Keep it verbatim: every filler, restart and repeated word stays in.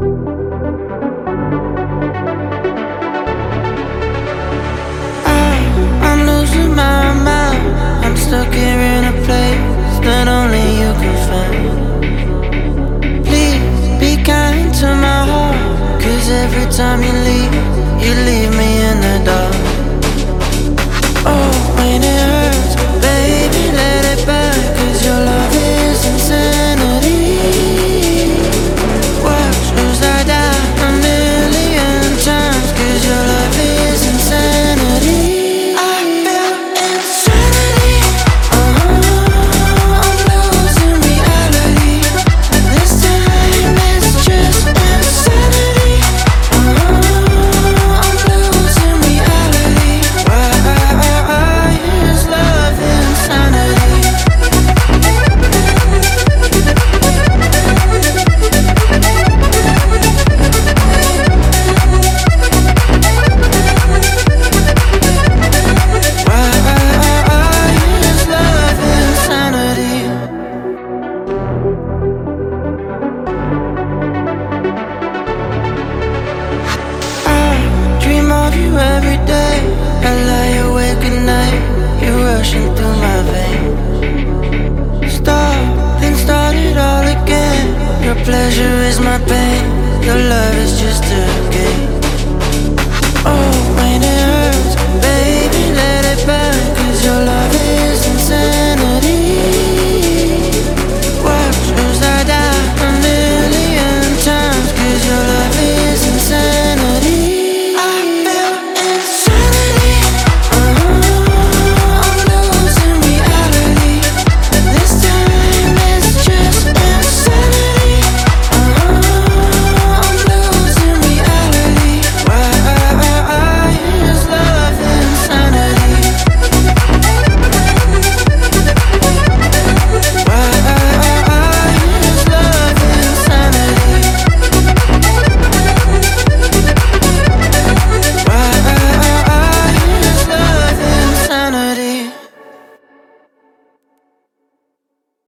I'm losing my mind. I'm stuck here in a place that only you can find. Please be kind to my heart, 'cause every time you leave, you leave me in the dark. Oh, when it hurts, baby, let it back, 'cause your love is insanity. Watch as I die a million times, 'cause your love is insanity. I feel insanity. Uh-huh, I'm losing reality. This time it's just insanity. Uh-huh, I'm losing reality. Why is love insanity? Every day, I lie awake at night. You're rushing through my veins. Stop, then start it all again. Your pleasure is my pain. Your love is just a game. Oh.